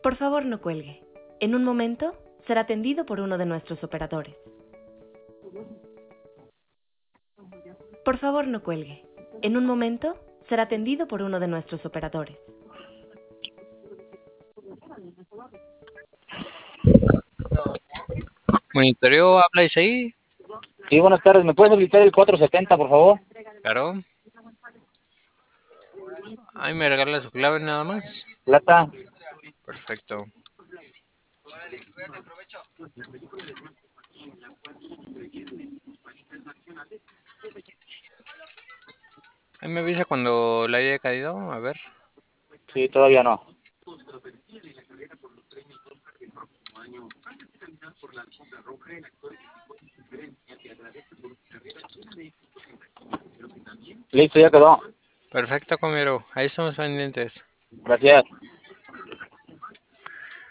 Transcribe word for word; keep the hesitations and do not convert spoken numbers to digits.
Por favor, no cuelgue. En un momento será atendido por uno de nuestros operadores. Por favor, no cuelgue. En un momento será atendido por uno de nuestros operadores. Monitoreo, habláis ahí. Sí, buenas tardes. ¿Me puedes habilitar el cuatrocientos setenta, por favor? Claro. Ahí me regala su clave nada más. Plata. Perfecto. Ahí me avisa cuando le haya caído. A ver. Sí, todavía no. Listo, ya quedó. Perfecto, comero. Ahí estamos pendientes. Gracias.